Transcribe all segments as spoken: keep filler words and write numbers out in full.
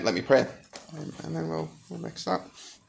Let me pray, um, and then we'll we'll make a start.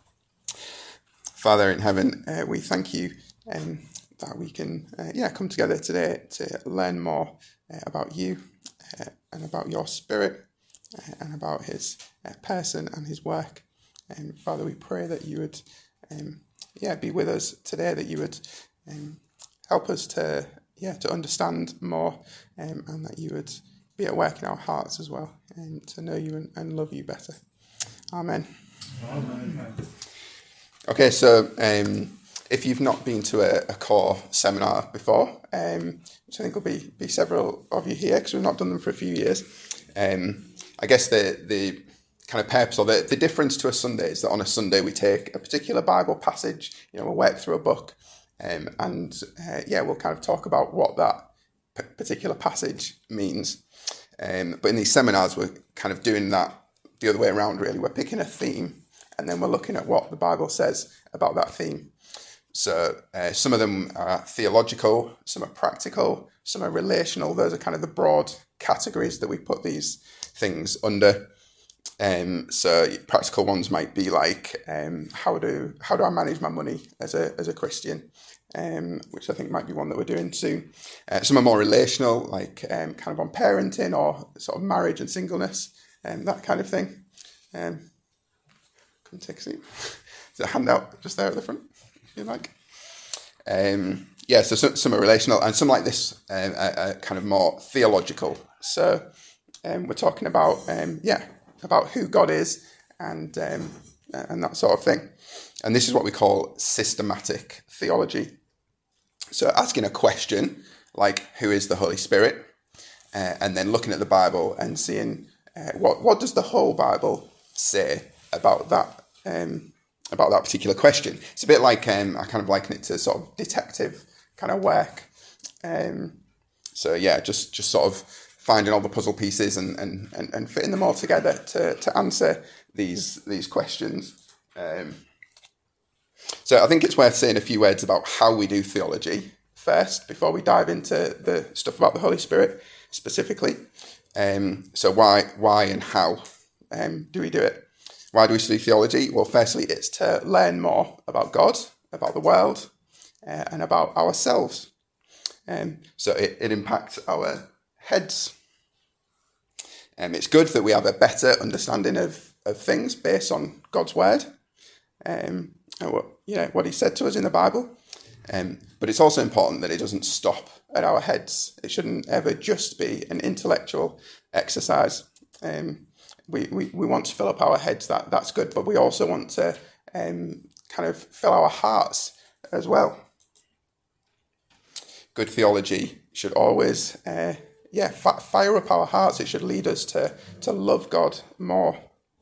Father in heaven, uh, we thank you um, that we can uh, yeah come together today to learn more uh, about you uh, and about your Spirit uh, and about His uh, person and His work. And Father, we pray that you would um, yeah be with us today, that you would um, help us to yeah to understand more, um, and that you would be at work in our hearts as well, and to know you and, and love you better. Amen. Amen. Okay, so um, if you've not been to a, a core seminar before, um, which I think will be, be several of you here, because we've not done them for a few years, um, I guess the the kind of purpose or the, the difference to a Sunday is that on a Sunday we take a particular Bible passage, you know, we'll work through a book, um, and uh, yeah, we'll kind of talk about what that p- particular passage means. Um, but in these seminars, we're kind of doing that the other way around, really. We're picking a theme, and then we're looking at what the Bible says about that theme. So uh, some of them are theological, some are practical, some are relational. Those are kind of the broad categories that we put these things under. Um, so practical ones might be like, um, how do how do I manage my money as a as a Christian? Um, which I think might be one that we're doing soon. Uh, some are more relational, like um, kind of on parenting or sort of marriage and singleness, and um, that kind of thing. Um, come take a seat. There's a handout just there at the front, if you like. Um, yeah, so some, some are relational, and some like this uh, are, are kind of more theological. So um, we're talking about, um, yeah, about who God is and um, and that sort of thing. And this is what we call systematic theology. So asking a question like, who is the Holy Spirit? Uh, and then looking at the Bible and seeing uh, what what does the whole Bible say about that um, about that particular question. It's a bit like, um, I kind of liken it to sort of detective kind of work. Um, so yeah, just, just sort of finding all the puzzle pieces and, and, and, and fitting them all together to, to answer these, these questions. Um, So I think it's worth saying a few words about how we do theology first, before we dive into the stuff about the Holy Spirit specifically. Um, so why, why and how um, do we do it? Why do we study theology? Well, firstly, it's to learn more about God, about the world, uh, and about ourselves. Um, so it, it impacts our heads. Um, it's good that we have a better understanding of, of things based on God's word. Um, and what, you know, what he said to us in the Bible. Um, but it's also important that it doesn't stop at our heads. It shouldn't ever just be an intellectual exercise. Um, we, we, we want to fill up our heads, that that's good, but we also want to um, kind of fill our hearts as well. Good theology should always, uh, yeah, fi- fire up our hearts. It should lead us to, to love God more.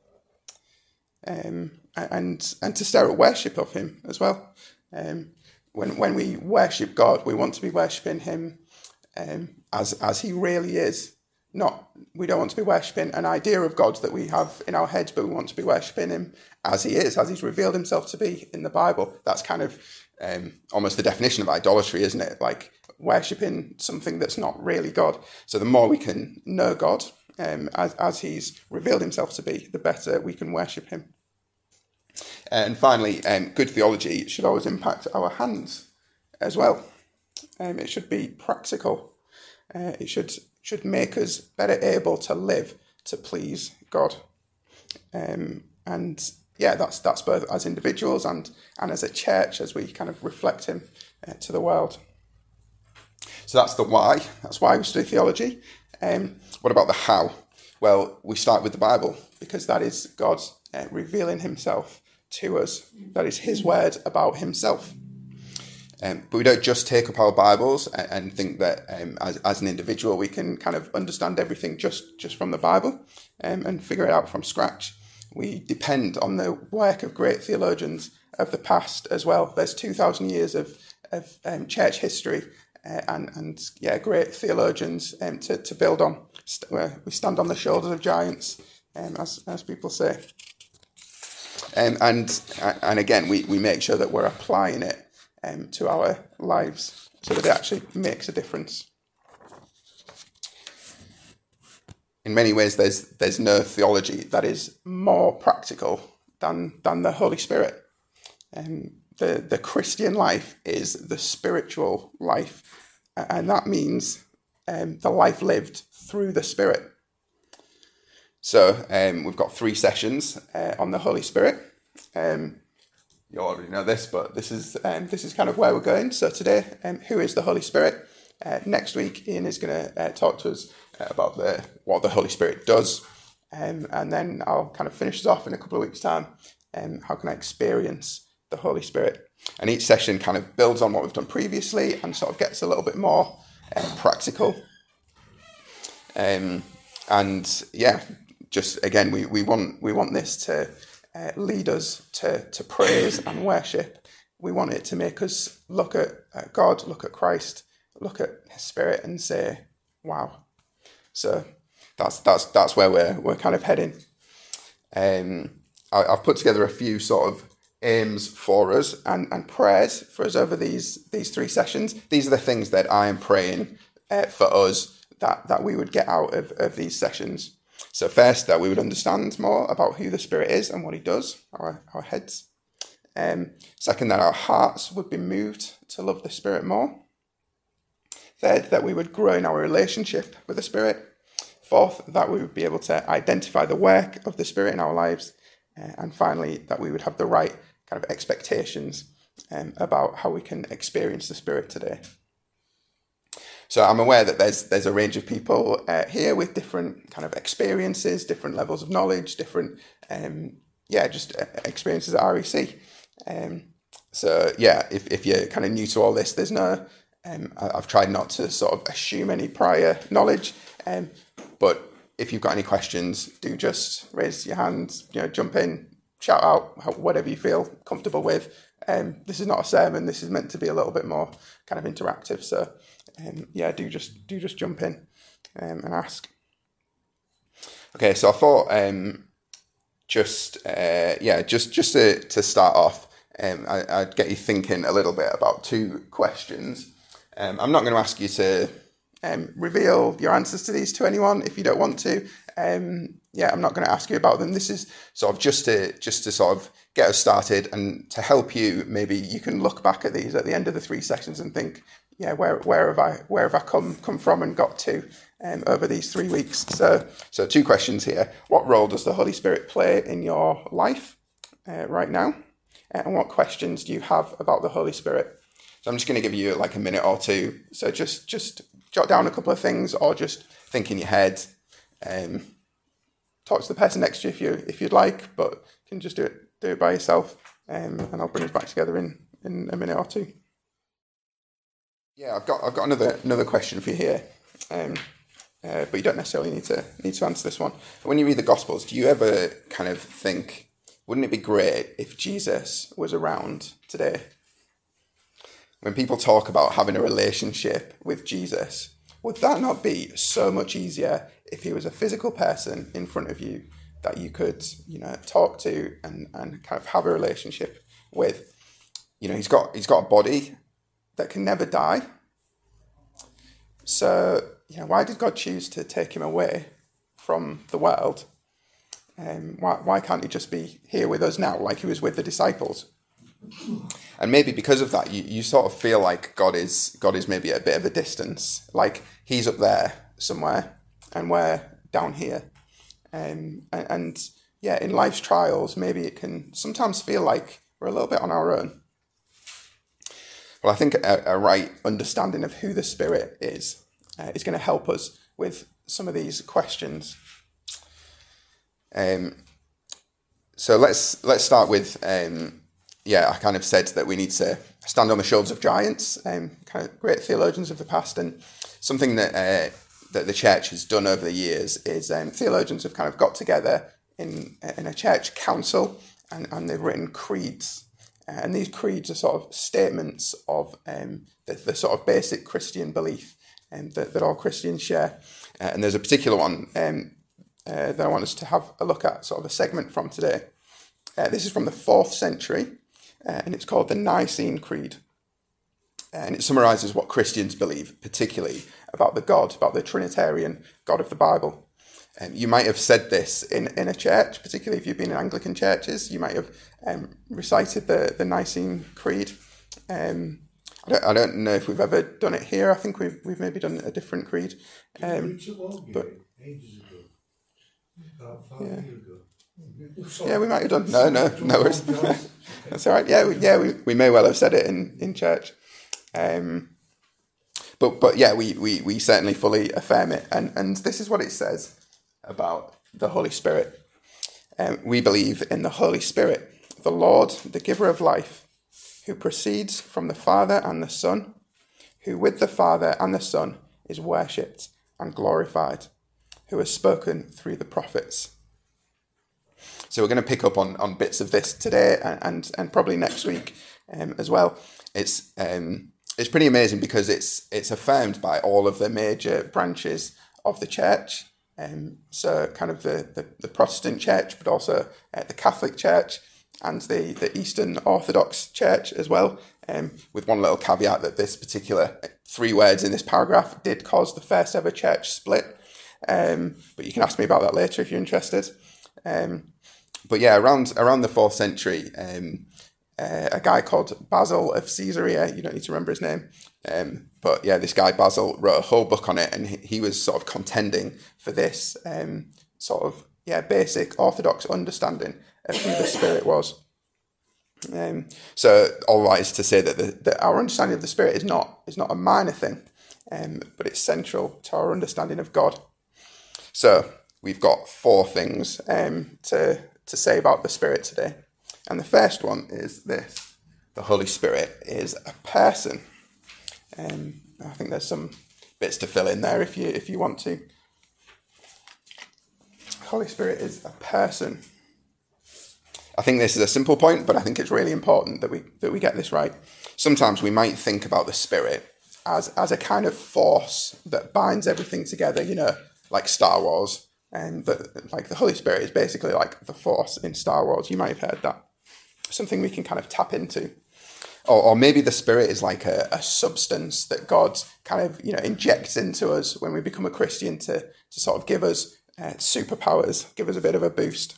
Um, and and to start a worship of him as well. Um, when when we worship God, we want to be worshipping him um, as as he really is. Not we don't want to be worshipping an idea of God that we have in our heads, but we want to be worshipping him as he is, as he's revealed himself to be in the Bible. That's kind of um, almost the definition of idolatry, isn't it? Like worshipping something that's not really God. So the more we can know God um, as as he's revealed himself to be, the better we can worship him. And finally, um, good theology should always impact our hands as well. Um, it should be practical. Uh, it should should make us better able to live to please God. Um, and yeah, that's that's both as individuals and, and as a church, as we kind of reflect him uh, to the world. So that's the why. That's why we study theology. Um, what about the how? Well, we start with the Bible, because that is God uh, revealing himself to us. That is his word about himself. Um, but we don't just take up our Bibles and, and think that um, as, as an individual we can kind of understand everything just, just from the Bible um, and figure it out from scratch. We depend on the work of great theologians of the past as well. There's two thousand years of, of um, church history uh, and, and yeah, great theologians um, to, to build on. We stand on the shoulders of giants, um, as, as people say. Um, and and again, we, we make sure that we're applying it um, to our lives so that it actually makes a difference. in many ways, there's there's no theology that is more practical than than the Holy Spirit. Um, the the Christian life is the spiritual life, and that means um, the life lived through the Spirit. So um, we've got three sessions uh, on the Holy Spirit. Um, you already know this, but this is um, this is kind of where we're going. So today, um, who is the Holy Spirit? Uh, next week, Ian is going to uh, talk to us uh, about the what the Holy Spirit does, um, and then I'll kind of finish us off in a couple of weeks' time. Um, how can I experience the Holy Spirit? And each session kind of builds on what we've done previously and sort of gets a little bit more uh, practical. Um, and yeah, just again, we, we want we want this to uh, lead us to to praise and worship. We want it to make us look at, at God, look at Christ, look at His Spirit, and say, "Wow!" So that's that's that's where we're we're kind of heading. Um, I, I've put together a few sort of aims for us and, and prayers for us over these these three sessions. These are the things that I am praying uh, for us that that we would get out of, of these sessions. So first, that we would understand more about who the Spirit is and what He does, our, our heads. Um, second, that our hearts would be moved to love the Spirit more. Third, that we would grow in our relationship with the Spirit. Fourth, that we would be able to identify the work of the Spirit in our lives. Uh, and finally, that we would have the right kind of expectations um, about how we can experience the Spirit today. So I'm aware that there's there's a range of people uh, here with different kind of experiences, different levels of knowledge, different, um, yeah, just experiences at R E C. Um, so yeah, if, if you're kind of new to all this, there's no, um, I, I've tried not to sort of assume any prior knowledge, um, but if you've got any questions, do just raise your hand, you know, jump in, shout out, whatever you feel comfortable with. Um, this is not a sermon. This is meant to be a little bit more kind of interactive. So, um, yeah, do just do just jump in um, and ask. Okay, so I thought um, just uh, yeah, just just to, to start off, um, I, I'd get you thinking a little bit about two questions. Um, I'm not going to ask you to Um, reveal your answers to these to anyone if you don't want to. Um, yeah, I'm not going to ask you about them. This is sort of just to just to sort of get us started and to help you. Maybe you can look back at these at the end of the three sessions and think, yeah, where where have I where have I come come from and got to um, over these three weeks? So so two questions here. What role does the Holy Spirit play in your life uh, right now? And what questions do you have about the Holy Spirit? So I'm just going to give you like a minute or two. So just just jot down a couple of things, or just think in your head. Um, talk to the person next to you if you if you'd like, but you can just do it do it by yourself. Um, and I'll bring us back together in, in a minute or two. Yeah, I've got I've got another another question for you here. Um, uh, but you don't necessarily need to need to answer this one. When you read the Gospels, do you ever kind of think, wouldn't it be great if Jesus was around today? When people talk about having a relationship with Jesus, would that not be so much easier if he was a physical person in front of you that you could, you know, talk to and, and kind of have a relationship with? You know, he's got he's got a body that can never die. So, you know, why did God choose to take him away from the world? Um, why why can't he just be here with us now, like he was with the disciples? And maybe because of that, you, you sort of feel like God is God is maybe at a bit of a distance, like he's up there somewhere and we're down here. Um, and, and yeah, in life's trials, maybe it can sometimes feel like we're a little bit on our own. Well, I think a, a right understanding of who the Spirit is uh, is going to help us with some of these questions. Um, so let's let's start with. Um, Yeah, I kind of said that we need to stand on the shoulders of giants, um, kind of great theologians of the past, and something that uh, that the church has done over the years is um, theologians have kind of got together in in a church council, and, and they've written creeds, uh, and these creeds are sort of statements of um, the, the sort of basic Christian belief um, that that all Christians share, uh, and there's a particular one um, uh, that I want us to have a look at, sort of a segment from today. Uh, this is from the fourth century. Uh, and it's called the Nicene Creed. And it summarises what Christians believe, particularly about the God, about the Trinitarian God of the Bible. Um, you might have said this in, in a church, particularly if you've been in Anglican churches. You might have um, recited the, the Nicene Creed. Um, I don't, I don't know if we've ever done it here. I think we've we've maybe done a different creed. Um, but ages ago, about five yeah. years ago. Yeah, we might have done. No, no, no worries. That's all right. Yeah, we, yeah, we, we may well have said it in, in church. Um, but but yeah, we, we, we certainly fully affirm it. And, and this is what it says about the Holy Spirit. Um, we believe in the Holy Spirit, the Lord, the giver of life, who proceeds from the Father and the Son, who with the Father and the Son is worshipped and glorified, who has spoken through the prophets. So we're going to pick up on, on bits of this today and, and, and probably next week um, as well. It's um, it's pretty amazing because it's it's affirmed by all of the major branches of the church. Um, so kind of the, the, the Protestant church, but also uh, the Catholic church and the, the Eastern Orthodox church as well. Um, with one little caveat that this particular three words in this paragraph did cause the first ever church split. Um, but you can ask me about that later if you're interested. Um, But yeah, around around the fourth century, um, uh, a guy called Basil of Caesarea, you don't need to remember his name, um, but yeah, this guy Basil wrote a whole book on it, and he, he was sort of contending for this um, sort of yeah basic orthodox understanding of who the Spirit was. Um, so all that is to say that, the, that our understanding of the Spirit is not is not a minor thing, um, but it's central to our understanding of God. So we've got four things um, to to say about the Spirit today. And the first one is this. The Holy Spirit is a person. Um, I think there's some bits to fill in there if you if you want to. The Holy Spirit is a person. I think this is a simple point, but I think it's really important that we that we get this right. Sometimes we might think about the Spirit as, as a kind of force that binds everything together, you know, like Star Wars. And the, like the Holy Spirit is basically like the Force in Star Wars. You might have heard that. Something we can kind of tap into. Or, or maybe the Spirit is like a, a substance that God kind of, you know, injects into us when we become a Christian to, to sort of give us uh, superpowers, give us a bit of a boost.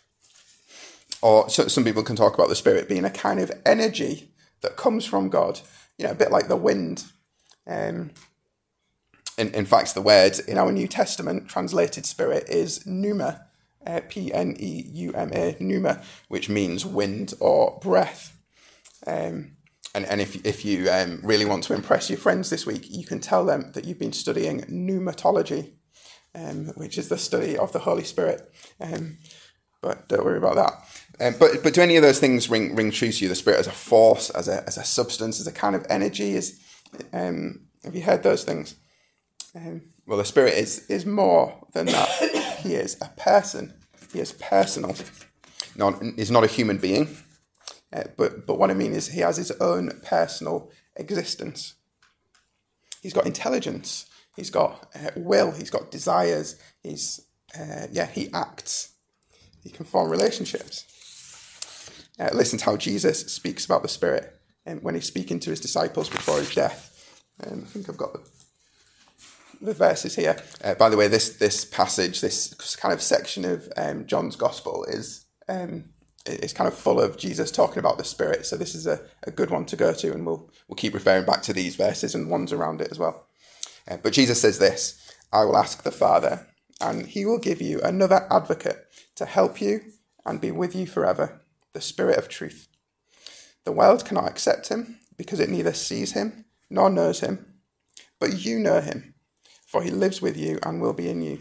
Or so, some people can talk about the Spirit being a kind of energy that comes from God, you know, a bit like the wind. Um In, in fact, the word in our New Testament translated spirit is pneuma, uh, P N E U M A, pneuma, which means wind or breath. Um, and and if, if you um, really want to impress your friends this week, you can tell them that you've been studying pneumatology, um, which is the study of the Holy Spirit. Um, but don't worry about that. Um, but but do any of those things ring ring true to you? The Spirit as a force, as a as a substance, as a kind of energy? Is um, have you heard those things? Um, well, the Spirit is is more than that. He is a person. He is personal. Not he's not a human being, uh, but but what I mean is he has his own personal existence. He's got intelligence. He's got uh, will. He's got desires. He's uh, yeah. He acts. He can form relationships. Uh, listen to how Jesus speaks about the Spirit um, when he's speaking to his disciples before his death. Um, I think I've got the. The verses here. Uh, by the way, this this passage, this kind of section of um, John's Gospel is um, is kind of full of Jesus talking about the Spirit. So this is a, a good one to go to, and we'll we'll keep referring back to these verses and ones around it as well. Uh, but Jesus says this: "I will ask the Father, and He will give you another Advocate to help you and be with you forever, the Spirit of Truth. The world cannot accept Him because it neither sees Him nor knows Him, but you know Him. For he lives with you and will be in you."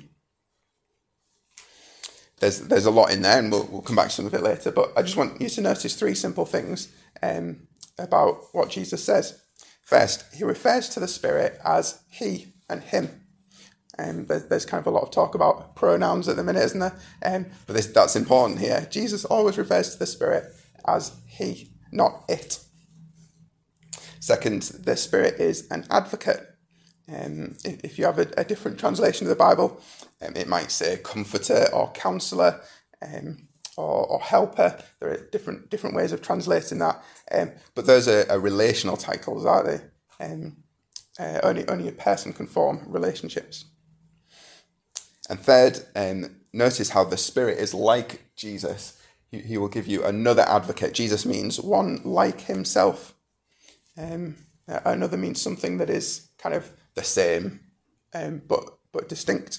There's there's a lot in there, and we'll we'll come back to some of it later. But I just want you to notice three simple things um, about what Jesus says. First, he refers to the Spirit as he and him. Um, there's, there's kind of a lot of talk about pronouns at the minute, isn't there? Um, but this, that's important here. Jesus always refers to the Spirit as he, not it. Second, the Spirit is an advocate. Um, if, if you have a, a different translation of the Bible, um, it might say comforter or counsellor um, or, or helper. There are different different ways of translating that. Um, but those are, are relational titles, aren't they? Um, uh, only only a person can form relationships. And third, um, notice how the Spirit is like Jesus. He, he will give you another advocate. Jesus means one like himself. Um, another means something that is kind of the same, um, but but distinct.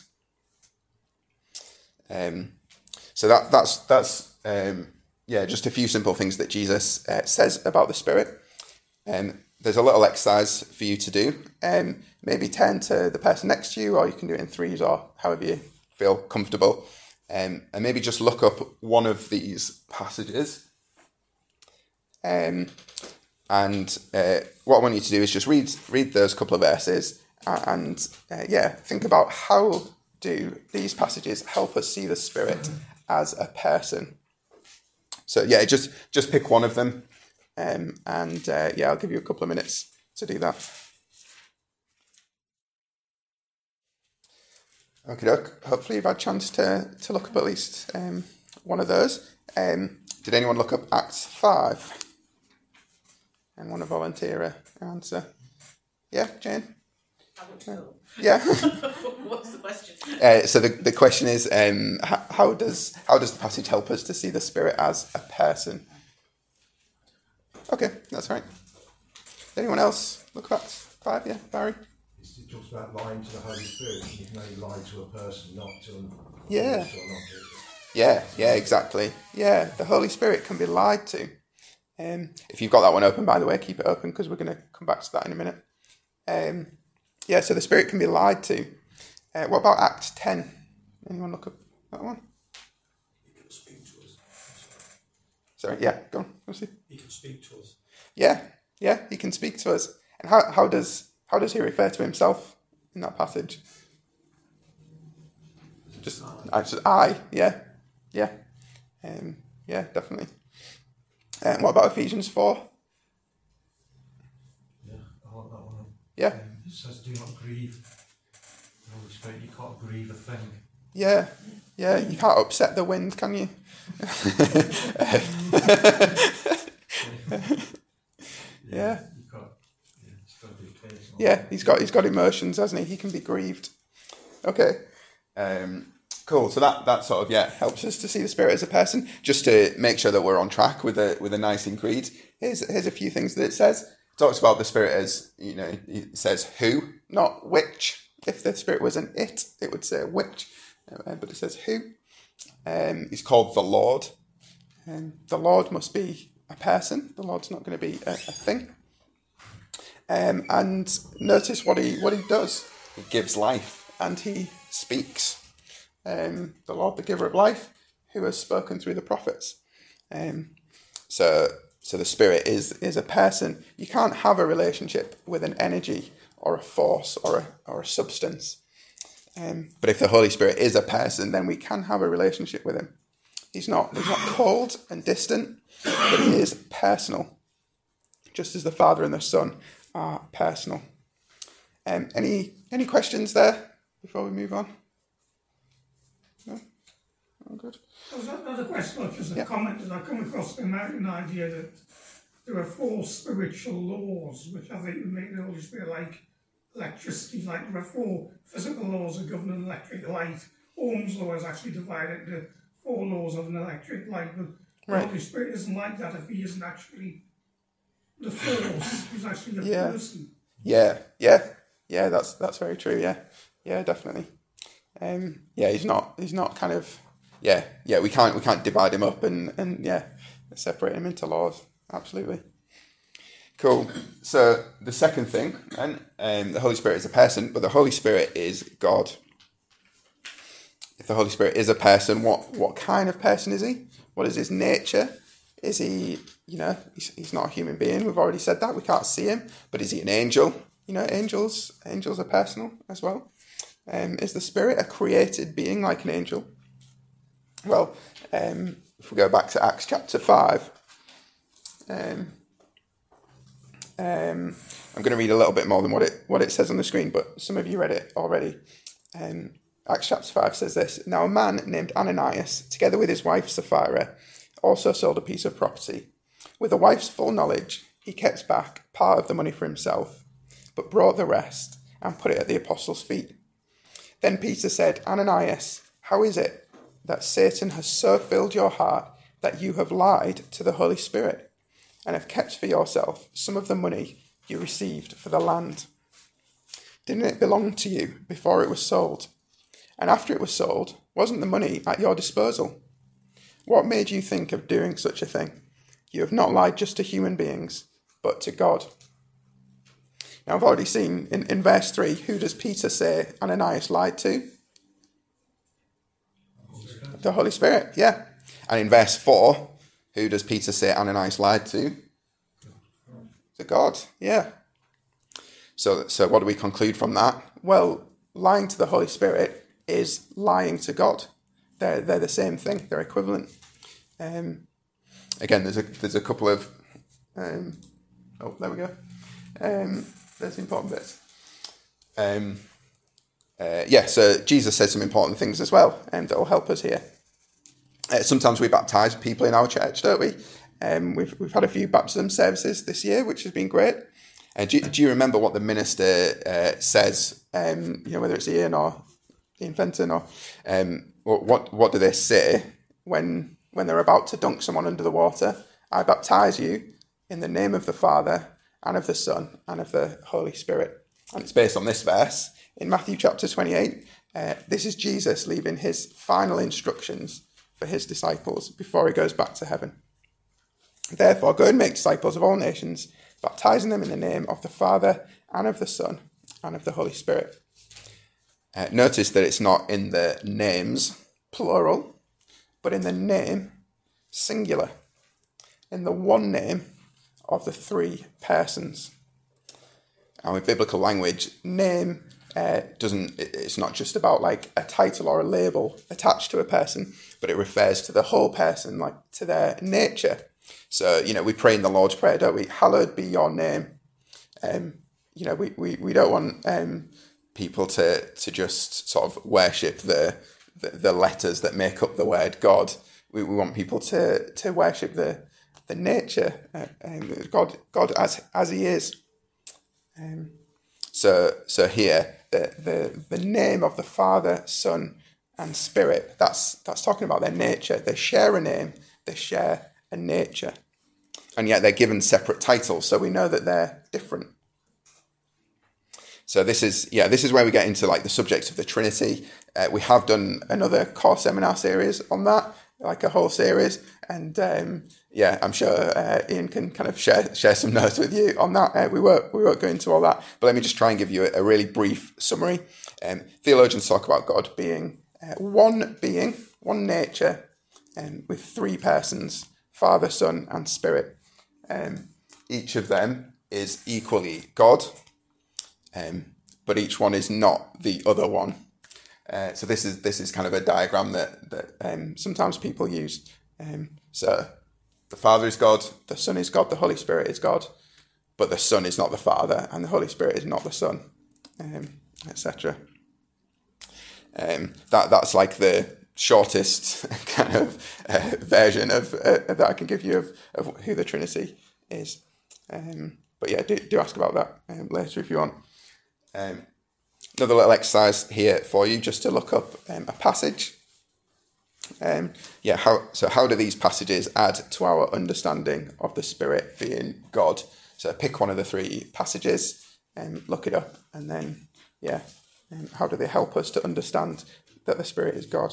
Um, so that that's that's um, yeah, just a few simple things that Jesus uh, says about the Spirit. Um, there's a little exercise for you to do. Um, maybe turn to the person next to you, or you can do it in threes, or however you feel comfortable. Um, and maybe just look up one of these passages. Um, and uh, what I want you to do is just read read those couple of verses, and uh, yeah, think about how do these passages help us see the Spirit as a person. So yeah, just just pick one of them, um, and uh, yeah, I'll give you a couple of minutes to do that. Okay, doke. Hopefully you've had a chance to, to look up at least um, one of those. Um, did anyone look up Acts five? And want to volunteer a answer? Yeah, Jane? I want to know. Yeah. What's the question? Uh, so the, the question is, um, how, how does how does the passage help us to see the Spirit as a person? Okay, that's right. Anyone else look up Acts five? Yeah, Barry? It talks about lying to the Holy Spirit. You can only lie to a person, not to an Yeah. to an object. Yeah, yeah, exactly. Yeah, the Holy Spirit can be lied to. Um, if you've got that one open, by the way, keep it open because we're going to come back to that in a minute. Um, yeah, so the Spirit can be lied to. Uh, what about Acts ten? Anyone look up that one? He can speak to us. Sorry, yeah, go on. Let's see. He can speak to us. Yeah, yeah, he can speak to us. And how, how does how does he refer to himself in that passage? Just, I, just I, yeah, yeah, um, yeah, definitely. Um, what about Ephesians four? Yeah, I want that one. Yeah, Um, it says, "Do not grieve the Holy Spirit." You can't grieve a thing. yeah, yeah. You can't upset the wind, can you? Yeah. You can't. Yeah, it's got to be occasional. Yeah, he's got he's got emotions, hasn't he? He can be grieved. Okay, um, cool. So that that sort of yeah helps us to see the Spirit as a person. Just to make sure that we're on track with a with a Nicene Creed. Here's here's a few things that it says. It talks about the Spirit as, you know, it says who, not which. If the Spirit was an it, it would say which, uh, but it says who. Um, he's called the Lord. Um, the Lord must be a person. The Lord's not going to be a, a thing. Um, and notice what he what he does. He gives life and he speaks. Um, the Lord, the giver of life, who has spoken through the prophets. Um, so, so the Spirit is is a person. You can't have a relationship with an energy or a force or a or a substance. Um, but if the Holy Spirit is a person, then we can have a relationship with him. He's not he's not cold and distant, but he is personal, just as the Father and the Son are personal. Um, any any questions there before we move on? No? All good. There was another question, or just a Yeah. comment that I come across the American idea that there are four spiritual laws, which I think would make the Holy Spirit like electricity, like there are four physical laws that govern an electric light. Ohm's law is actually divided into four laws of an electric light, but Right. the Holy Spirit isn't like that if he isn't actually the force, he's actually a Yeah. person. Yeah, yeah, yeah. That's that's very true. Yeah, yeah, definitely. Um, yeah, he's not he's not kind of yeah yeah. We can't we can't divide him up and and yeah separate him into laws. Absolutely. Cool. So the second thing, then, um, the Holy Spirit is a person, but the Holy Spirit is God. If the Holy Spirit is a person, what what kind of person is he? What is his nature? Is he, you know, he's, he's not a human being. We've already said that. We can't see him. But is he an angel? You know, angels angels are personal as well. Um, is the Spirit a created being like an angel? Well, um, if we go back to Acts chapter five, um, um, I'm going to read a little bit more than what it what it says on the screen, but some of you read it already. Um, Acts chapter five says this: Now a man named Ananias, together with his wife Sapphira, also sold a piece of property. With the wife's full knowledge, he kept back part of the money for himself, but brought the rest and put it at the apostles' feet. Then Peter said, Ananias, how is it that Satan has so filled your heart that you have lied to the Holy Spirit and have kept for yourself some of the money you received for the land? Didn't it belong to you before it was sold? And after it was sold, wasn't the money at your disposal? What made you think of doing such a thing? You have not lied just to human beings, but to God. Now, I've already seen in, in verse three, who does Peter say Ananias lied to? The Holy Spirit, yeah. And in verse four, who does Peter say Ananias lied to? To God, yeah. So, so what do we conclude from that? Well, lying to the Holy Spirit is lying to God. They're, they're the same thing. They're equivalent. Um, again, there's a there's a couple of... Um, oh, there we go. Um, there's the important bits. Um, uh, yeah, so Jesus says some important things as well um, that will help us here. Uh, sometimes we baptise people in our church, don't we? Um, we've we've had a few baptism services this year, which has been great. Uh, do, do you remember what the minister uh, says? Um, you know, whether it's Ian or Ian Fenton or um, what what do they say when when they're about to dunk someone under the water? I baptise you in the name of the Father and of the Son and of the Holy Spirit. And it's based on this verse in Matthew chapter twenty-eight. Uh, this is Jesus leaving his final instructions for his disciples before he goes back to heaven. Therefore, go and make disciples of all nations, baptizing them in the name of the Father and of the Son and of the Holy Spirit. Uh, notice that it's not in the names, plural, but in the name, singular, in the one name of the three persons. And with biblical language, name uh, doesn't, it's not just about like a title or a label attached to a person, but it refers to the whole person, like to their nature. So, you know, we pray in the Lord's Prayer, don't we? Hallowed be your name. Um, you know, we, we, we don't want um, people to to just sort of worship the, the the letters that make up the word God. We we want people to to worship the the nature, uh, um, God God as as He is. Um, so so here the, the the name of the Father, Son, and Spirit. That's that's talking about their nature. They share a name. They share a nature, and yet they're given separate titles, so we know that they're different. So this is yeah this is where we get into like the subjects of the Trinity. Uh, we have done another core seminar series on that, like a whole series, and um, yeah I'm sure uh, Ian can kind of share share some notes with you on that. Uh, we won't we won't go into all that, but let me just try and give you a, a really brief summary. Um, theologians talk about God being uh, one being, one nature, um, with three persons. Father, Son, and Spirit. Um, each of them is equally God, um, but each one is not the other one. Uh, so this is this is kind of a diagram that that um, sometimes people use. Um, so the Father is God, the Son is God, the Holy Spirit is God, but the Son is not the Father, and the Holy Spirit is not the Son, um, et cetera. Um, that that's like the shortest kind of uh, version of uh, that I can give you of, of who the Trinity is. Um, but yeah, do, do ask about that um, later if you want. Um, another little exercise here for you, just to look up um, a passage. Um, yeah, how so? How do these passages add to our understanding of the Spirit being God? So pick one of the three passages and look it up, and then yeah, um, how do they help us to understand that the Spirit is God?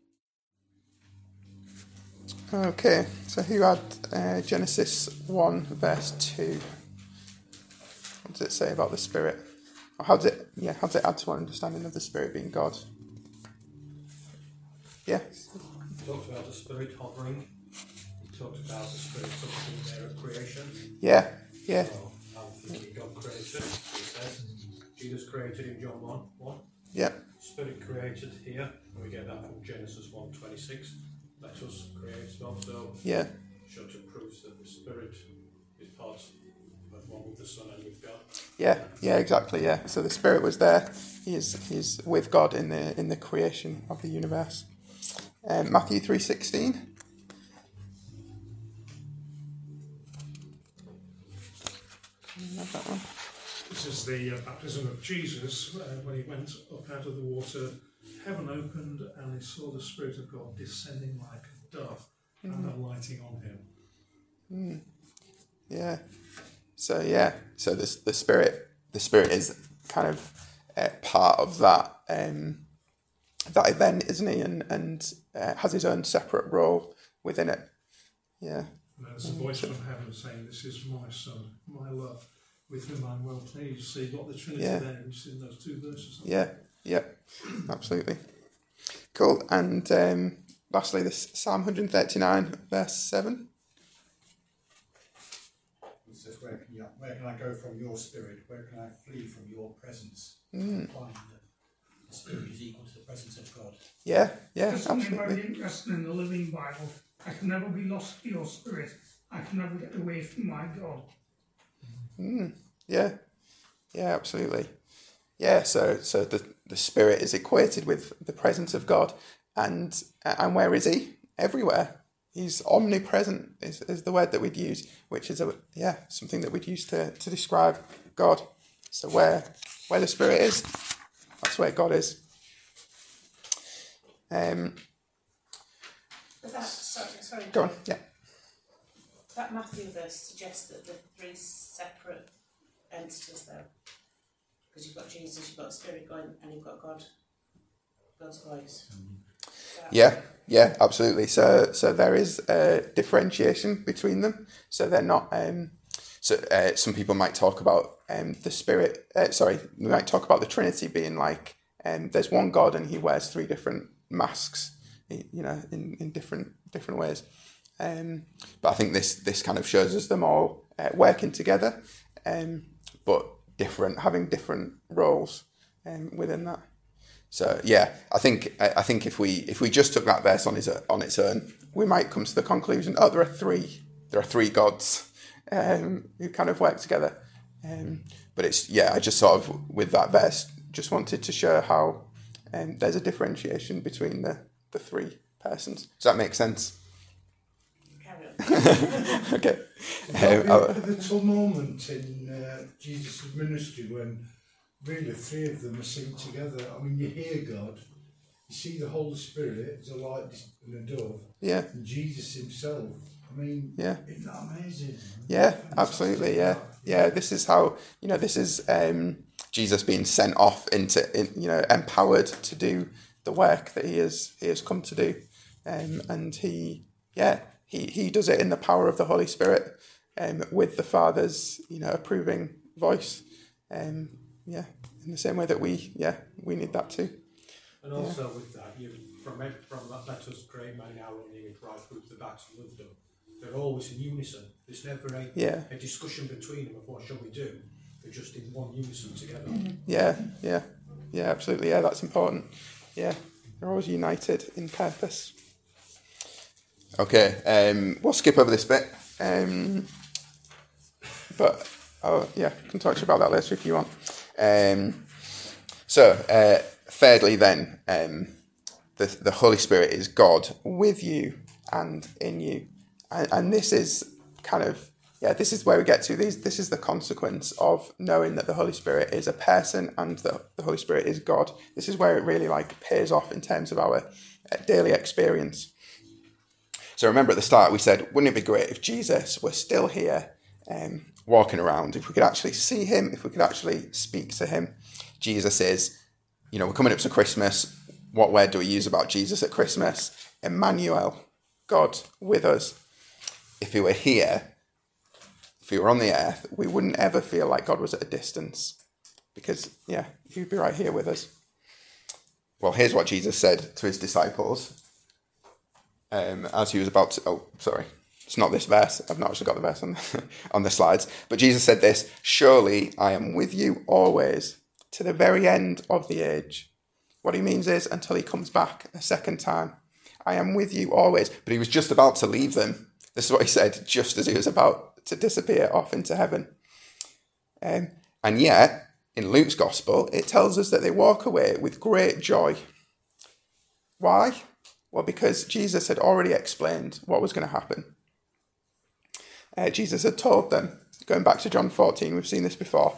Okay, so who had uh, Genesis one verse two? What does it say about the Spirit? Or how does it, yeah, how does it add to our understanding of the Spirit being God? Yeah. He talked about the Spirit hovering. He talked about the Spirit being there at creation. Yeah, yeah. So I'm thinking God created, he says. Jesus created in John one, one. Yeah. Spirit created here. And we get that from Genesis one twenty-six. Let us create stuff. So Yeah. sure to prove that the Spirit is part of one with the Son and with God. Yeah, yeah, exactly. Yeah. So the Spirit was there. He is he's with God in the in the creation of the universe. Um, Matthew three sixteen. Have that one. This is the uh, baptism of Jesus uh, when he went up out of the water. Heaven opened and he saw the Spirit of God descending like a dove mm. and alighting on him. Mm. Yeah. So yeah. So this the Spirit, the Spirit is kind of uh, part of that um, that event, isn't he? And and uh, has his own separate role within it. Yeah. And there's a voice from heaven saying, "This is my Son, my love, with whom I'm well pleased." So you've got the Trinity yeah. there, which is in those two verses. Yeah, yeah, absolutely. Cool. And um, lastly, this Psalm one thirty-nine, verse seven. It says, where can, you, where can I go from your Spirit? Where can I flee from your presence? Mm. Find that the Spirit is equal to the presence of God. Yeah, yeah, There's something absolutely. very interesting in the Living Bible. I can never be lost to your Spirit. I can never get away from my God. Mm. Yeah, yeah, absolutely. Yeah, so so the, the Spirit is equated with the presence of God, and and where is he? Everywhere. He's omnipresent is, is the word that we'd use, which is a yeah something that we'd use to, to describe God. So where where the Spirit is, that's where God is. Um. But that, sorry, sorry. Go on. Yeah. That Matthew verse suggests that the three separate entities there. Because you've got Jesus, you've got the Spirit going, and you've got God, God's voice. Yeah, yeah, absolutely. So, so there is a differentiation between them. So they're not. Um, so uh, some people might talk about um, the Spirit. Uh, sorry, we might talk about the Trinity being like um, there's one God and he wears three different masks. You know, in, in different different ways. Um, but I think this this kind of shows us them all uh, working together, um, but different, having different roles um, within that. So yeah, I think I, I think if we if we just took that verse on its on its own, we might come to the conclusion: oh, there are three there are three gods um, who kind of work together. Um, but it's yeah, I just sort of with that verse just wanted to show how um, there's a differentiation between the the three persons. Does that make sense? Carry on. Okay. There's Um, a little moment in uh, Jesus' ministry when really three of them are seen together. I mean, you hear God, you see the Holy Spirit, as a light and a dove, yeah. and Jesus himself. I mean, Yeah. isn't that amazing? Yeah, Fantastic. absolutely. Yeah, yeah. This is how you know. This is um, Jesus being sent off into, in, you know, empowered to do the work that he has he has come to do, um, and he yeah he he does it in the power of the Holy Spirit, um, with the Father's you know approving voice, um, yeah, in the same way that we yeah we need that too. And also yeah. with that, you from from that let us create man in our own image, right through to the back to love them. They're always in unison. There's never a yeah. a discussion between them of what shall we do. They're just in one unison together. Yeah, yeah, yeah. Absolutely. Yeah, that's important. Yeah, they're always united in purpose. Okay, um, we'll skip over this bit. Um, but, oh, yeah, I can talk to you about that later if you want. Um, so, uh, thirdly then, um, the, the Holy Spirit is God with you and in you. And, and this is kind of, yeah, this is where we get to. These, this is the consequence of knowing that the Holy Spirit is a person and the, the Holy Spirit is God. This is where it really like pays off in terms of our uh, daily experience. So remember at the start we said, wouldn't it be great if Jesus were still here um, walking around, if we could actually see him, if we could actually speak to him. Jesus is, you know, we're coming up to Christmas. What word do we use about Jesus at Christmas? Emmanuel, God with us. If he were here, if he were on the earth, we wouldn't ever feel like God was at a distance because, yeah, he would be right here with us. Well, here's what Jesus said to his disciples um, as he was about to, oh, sorry, it's not this verse. I've not actually got the verse on the, on the slides. But Jesus said this, surely I am with you always to the very end of the age. What he means is until he comes back a second time. I am with you always. But he was just about to leave them. This is what he said just as he was about to disappear off into heaven. Um, and yet, in Luke's gospel, it tells us that they walk away with great joy. Why? Well, because Jesus had already explained what was going to happen. Uh, Jesus had told them, going back to John fourteen, we've seen this before,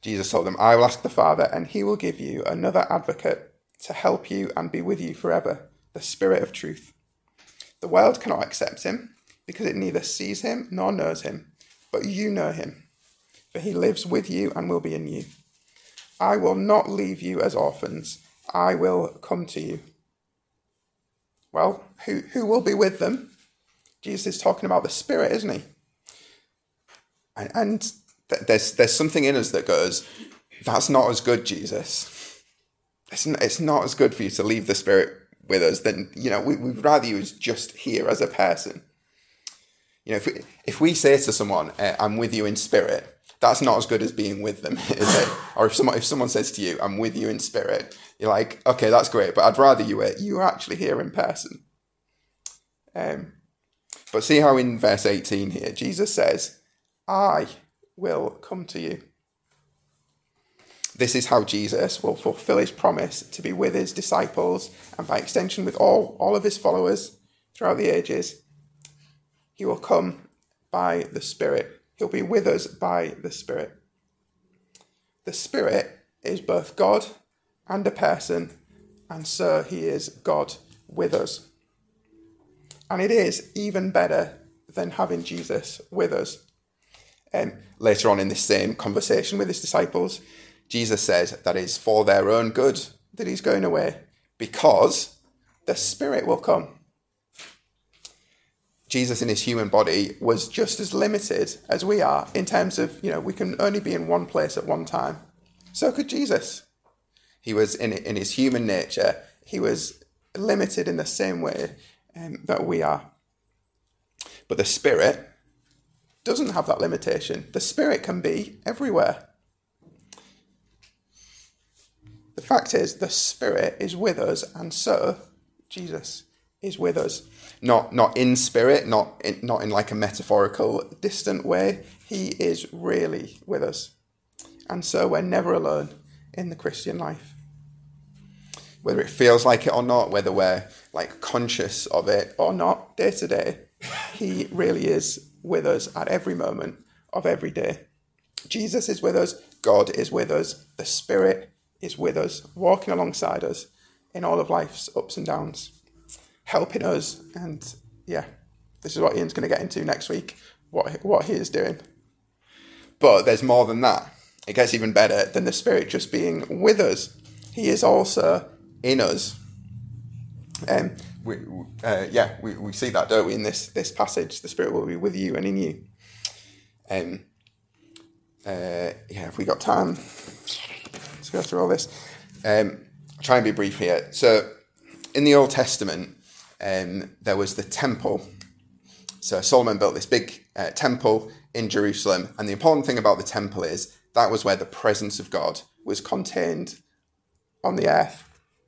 Jesus told them, I will ask the Father, and he will give you another advocate to help you and be with you forever, the Spirit of truth. The world cannot accept him, because it neither sees him nor knows him, but you know him, for he lives with you and will be in you. I will not leave you as orphans. I will come to you. Well, who, who will be with them? Jesus is talking about the Spirit, isn't he? And, and th- there's there's something in us that goes, that's not as good, Jesus. It's not, it's not as good for you to leave the Spirit with us than, you know, we, we'd rather you as just here as a person. You know, if we, if we say to someone, uh, I'm with you in spirit, that's not as good as being with them, is it? Or if someone if someone says to you, I'm with you in spirit, you're like, okay, that's great, but I'd rather you were you were actually here in person. Um, but see how in verse eighteen here, Jesus says, I will come to you. This is how Jesus will fulfill his promise to be with his disciples and by extension with all, all of his followers throughout the ages. He will come by the Spirit. He'll be with us by the Spirit. The Spirit is both God and a person, and so he is God with us. And it is even better than having Jesus with us. Um, later on in this same conversation with his disciples, Jesus says that it's for their own good that he's going away, because the Spirit will come. Jesus in his human body was just as limited as we are in terms of, you know, we can only be in one place at one time. So could Jesus. He was in in his human nature, he was limited in the same way um, that we are. But the Spirit doesn't have that limitation. The Spirit can be everywhere. The fact is, the Spirit is with us, and so Jesus is with us. Not not in spirit, not in, not in like a metaphorical, distant way. He is really with us. And so we're never alone in the Christian life. Whether it feels like it or not, whether we're like conscious of it or not, day to day, he really is with us at every moment of every day. Jesus is with us. God is with us. The Spirit is with us, walking alongside us in all of life's ups and downs, helping us. And yeah, this is what Ian's going to get into next week, what what he is doing. But there's more than that. It gets even better than the Spirit just being with us. He is also in us. Um, we, uh, yeah, we, we see that, don't we, in this this passage? The Spirit will be with you and in you. Um, uh, yeah, have we got time to go through all this? Um, I'll try and be brief here. So, in the Old Testament, um, there was the temple. So Solomon built this big uh, temple in Jerusalem, and the important thing about the temple is that was where the presence of God was contained on the earth.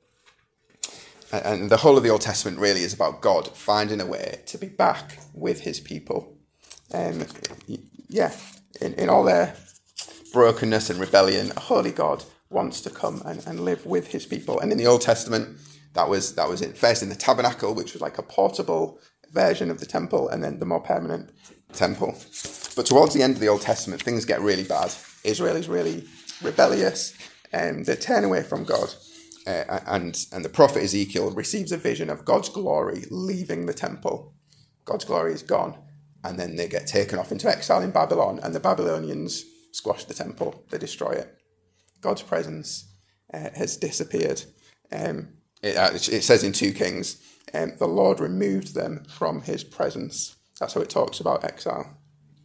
And the whole of the Old Testament really is about God finding a way to be back with his people. Um, yeah, in, in all their brokenness and rebellion, a holy God wants to come and, and live with his people. And in the Old Testament, that was that was in, first in the tabernacle, which was like a portable version of the temple, and then the more permanent temple. But towards the end of the Old Testament, things get really bad. Israel is really rebellious, and they turn away from God. Uh, and and the prophet Ezekiel receives a vision of God's glory leaving the temple. God's glory is gone, and then they get taken off into exile in Babylon, and the Babylonians squash the temple. They destroy it. God's presence uh, has disappeared. Um, it, uh, it says in two Kings, um, the Lord removed them from his presence. That's how it talks about exile.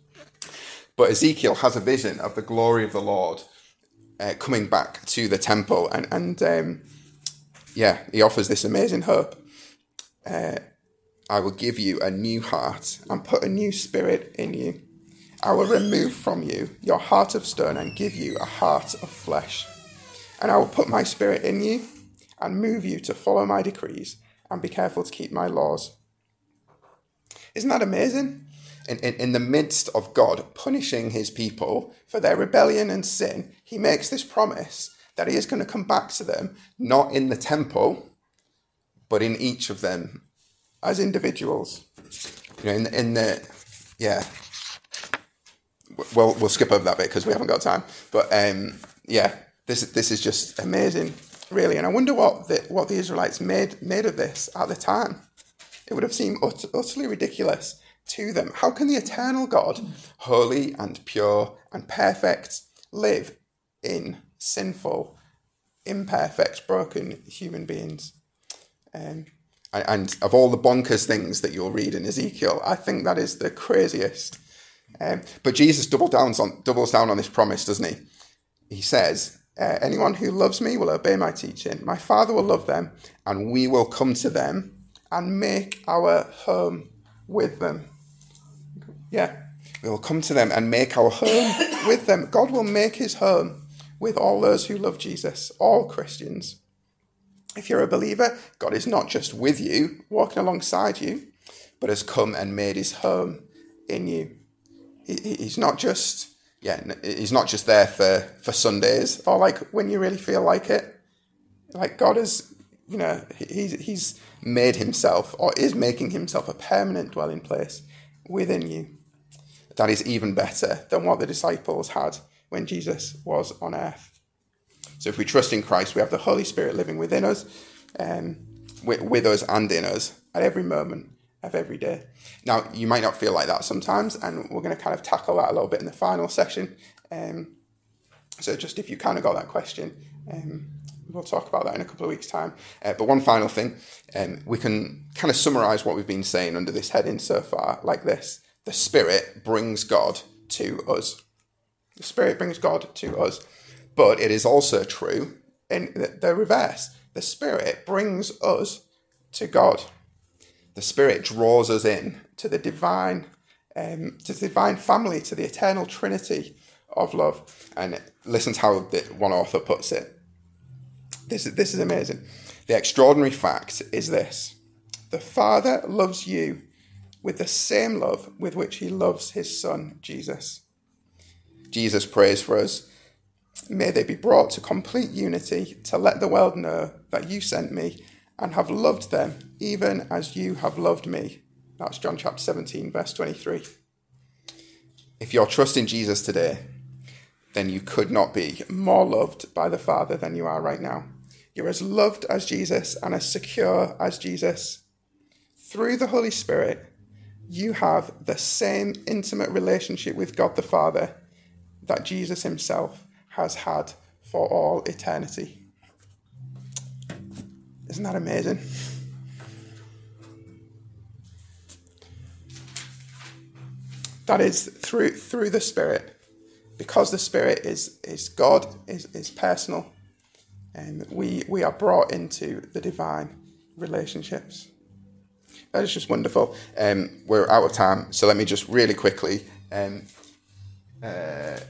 But Ezekiel has a vision of the glory of the Lord Uh, coming back to the temple, and and um, yeah, he offers this amazing hope. Uh, I will give you a new heart and put a new spirit in you. I will remove from you your heart of stone and give you a heart of flesh. And I will put my spirit in you and move you to follow my decrees and be careful to keep my laws. Isn't that amazing? In, in, in the midst of God punishing his people for their rebellion and sin, he makes this promise that he is going to come back to them, not in the temple, but in each of them as individuals. You know, in, in the, yeah, well, we'll skip over that bit because we haven't got time. But um, yeah, this this is just amazing, really. And I wonder what the, what the Israelites made made of this at the time. It would have seemed ut- utterly ridiculous to them. How can the eternal God, holy and pure and perfect, live in sinful, imperfect, broken human beings? Um, and, and of all the bonkers things that you'll read in Ezekiel, I think that is the craziest. Um, but Jesus doubles down on doubles down on this promise, doesn't he? He says, uh, anyone who loves me will obey my teaching. My Father will love them, and we will come to them and make our home with them. Yeah, we will come to them and make our home with them. God will make his home with all those who love Jesus, all Christians. If you're a believer, God is not just with you, walking alongside you, but has come and made his home in you. He, he's not just, yeah, he's not just there for, for Sundays or like when you really feel like it. Like God is, you know, he's, he's made himself or is making himself a permanent dwelling place within you. That is even better than what the disciples had when Jesus was on earth. So if we trust in Christ, we have the Holy Spirit living within us, um, with, with us and in us at every moment of every day. Now, you might not feel like that sometimes, and we're going to kind of tackle that a little bit in the final session. Um, so just if you kind of got that question, um, we'll talk about that in a couple of weeks' time. Uh, but one final thing, um, we can kind of summarize what we've been saying under this heading so far like this. The Spirit brings God to us. The Spirit brings God to us. But it is also true in the reverse. The Spirit brings us to God. The Spirit draws us in to the divine, um, to the divine family, to the eternal Trinity of love. And listen to how the, one author puts it. This is, this is amazing. The extraordinary fact is this. The Father loves you with the same love with which he loves his Son, Jesus. Jesus prays for us. May they be brought to complete unity to let the world know that you sent me and have loved them even as you have loved me. That's John chapter seventeen, verse twenty-three. If you're trusting Jesus today, then you could not be more loved by the Father than you are right now. You're as loved as Jesus and as secure as Jesus. Through the Holy Spirit, you have the same intimate relationship with God the Father that Jesus himself has had for all eternity. Isn't that amazing? That is through through the Spirit. Because the Spirit is, is God, is, is personal, and we we are brought into the divine relationships. That is just wonderful. Um, we're out of time, so let me just really quickly um, uh,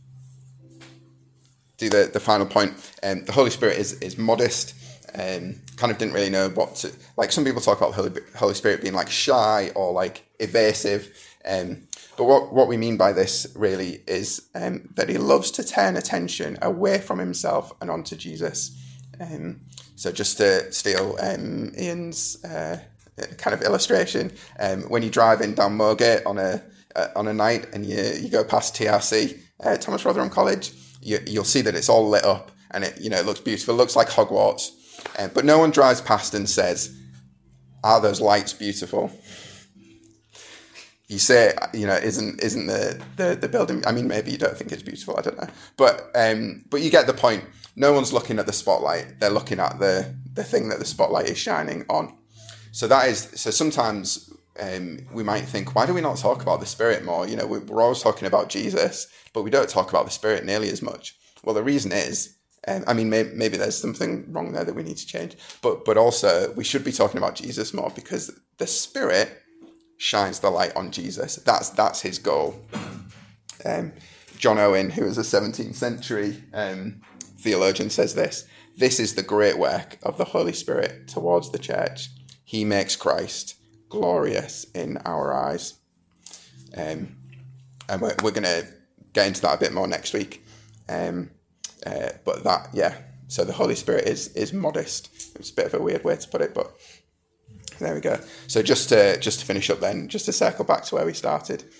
do the, the final point. Um, the Holy Spirit is is modest. Um, kind of didn't really know what to... Like, some people talk about the Holy, Holy Spirit being, like, shy or, like, evasive. Um, but what, what we mean by this, really, is um, that he loves to turn attention away from himself and onto Jesus. Um, so just to steal um, Ian's uh, kind of illustration, um, when you're driving down Moorgate on a uh, on a night and you you go past T R C, uh, Thomas Rotherham College, you, you'll see that it's all lit up and it you know it looks beautiful, it looks like Hogwarts. Um, but no one drives past and says, "Are those lights beautiful?" You say, you know, isn't isn't the, the, the building? I mean, maybe you don't think it's beautiful. I don't know, but um, but you get the point. No one's looking at the spotlight; they're looking at the the thing that the spotlight is shining on. So that is so. Sometimes um, we might think, why do we not talk about the Spirit more? You know, we're always talking about Jesus, but we don't talk about the Spirit nearly as much. Well, the reason is. Um, I mean, maybe, maybe there's something wrong there that we need to change, but but also we should be talking about Jesus more because the Spirit shines the light on Jesus. That's that's his goal. Um, John Owen, who was a seventeenth century um, theologian, says this: "This is the great work of the Holy Spirit towards the church. He makes Christ glorious in our eyes." Um, and we're, we're going to get into that a bit more next week. Um, Uh, but that, yeah, so the Holy Spirit is is modest. It's a bit of a weird way to put it, but there we go. So just to just to finish up then, just to circle back to where we started,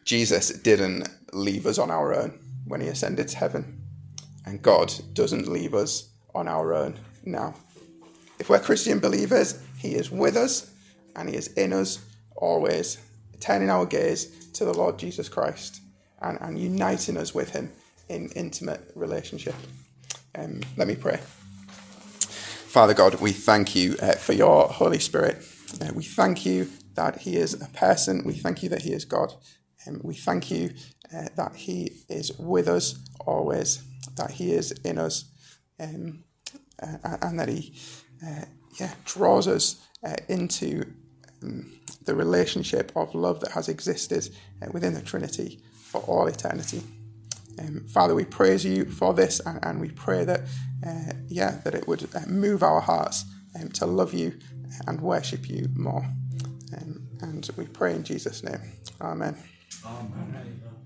Jesus didn't leave us on our own when he ascended to heaven, and God doesn't leave us on our own now. If we're Christian believers, he is with us and he is in us always, turning our gaze to the Lord Jesus Christ and, and uniting us with him in intimate relationship. Um, let me pray. Father God, we thank you uh, for your Holy Spirit. Uh, we thank you that he is a person. We thank you that he is God. Um, we thank you uh, that he is with us always, that he is in us, um, uh, and that he uh, yeah, draws us uh, into um, the relationship of love that has existed uh, within the Trinity for all eternity. Um, Father, we praise you for this, and, and we pray that, uh, yeah, that it would uh, move our hearts um, to love you and worship you more. Um, and we pray in Jesus' name. Amen. Amen.